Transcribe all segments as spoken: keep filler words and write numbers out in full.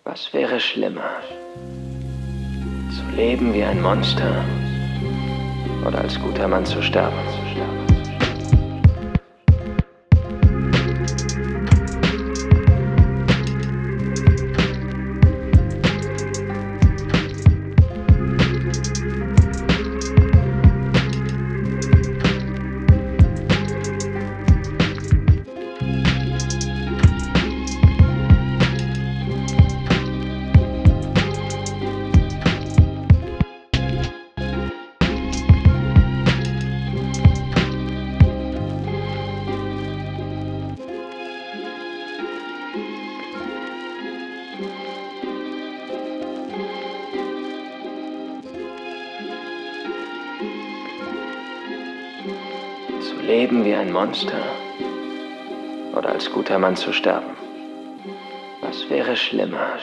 Was wäre schlimmer? Zu leben wie ein Monster oder als guter Mann zu sterben? Zu leben wie ein Monster oder als guter Mann zu sterben? Was wäre schlimmer?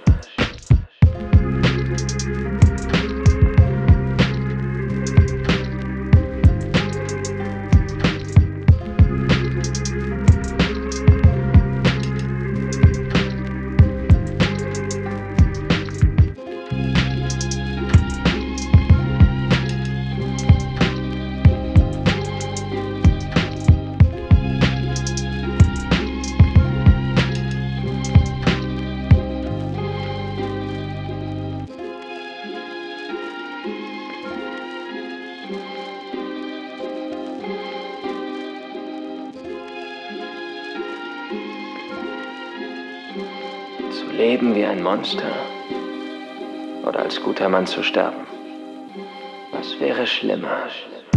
Zu leben wie ein Monster oder als guter Mann zu sterben? Was wäre schlimmer?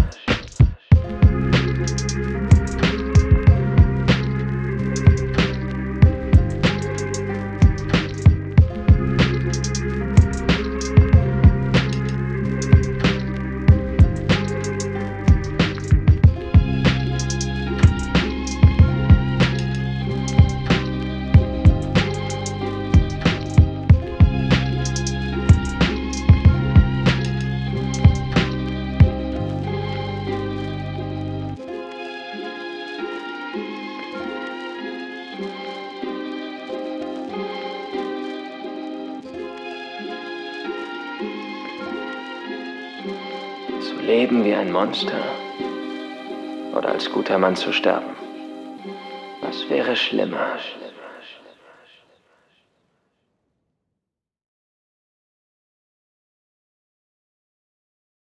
Zu leben wie ein Monster oder als guter Mann zu sterben? Was wäre schlimmer?